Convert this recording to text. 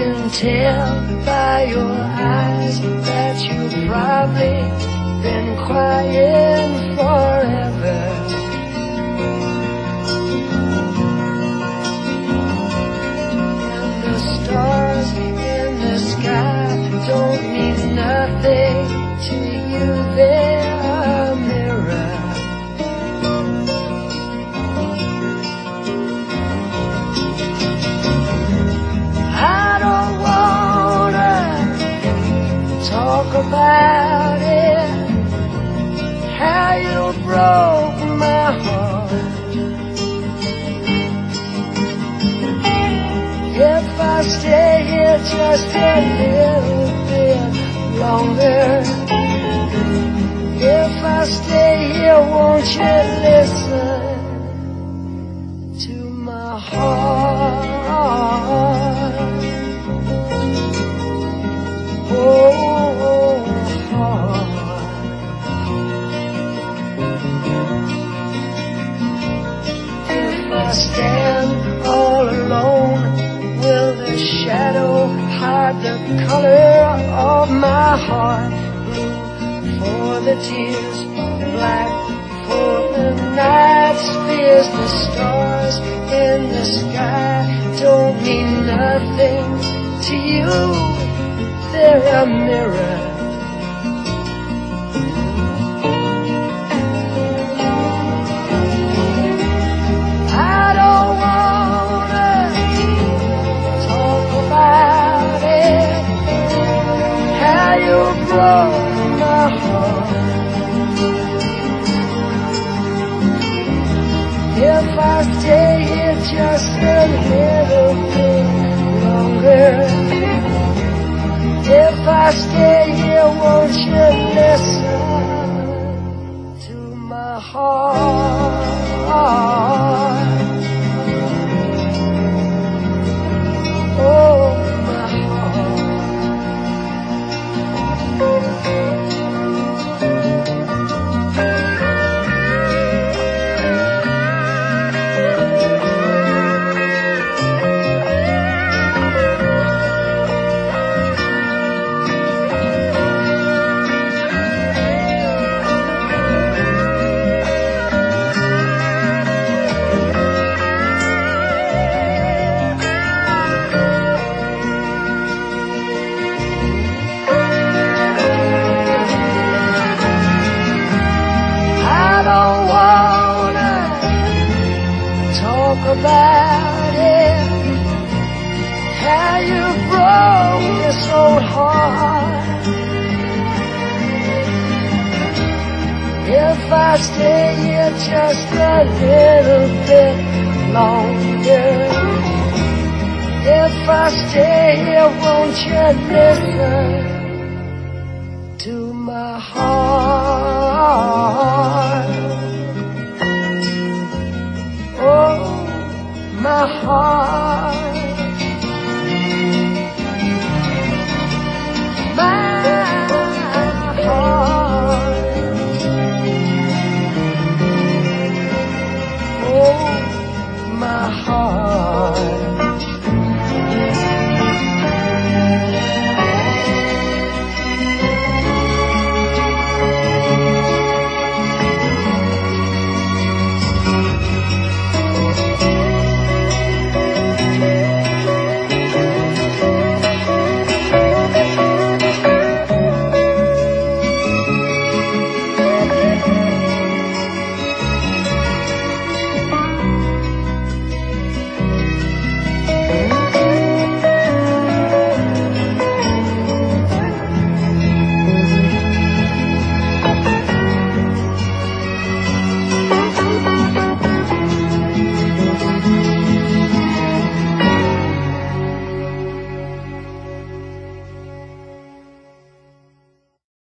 can tell by your eyes that you've probably been crying forever. And the stars in the sky don't mean nothing to you, they're a mirror. I don't wanna talk about it, how you broke my heart. If I stay here just a little bit longer, if I stay here, won't you listen to my heart? Oh, heart. If I stand all alone, will the shadow hide the color of my heart? Blue for the tears, black for the night's fears. The stars in the sky don't mean nothing to you, they're a mirror. I don't wanna talk about it, how you broke my heart. If I stay here just a little bit longer, if I stay here, won't you listen to my heart? Oh, my heart. About it, how you broke this old heart. If I stay here just a little bit longer, if I stay here, won't you listen to my heart?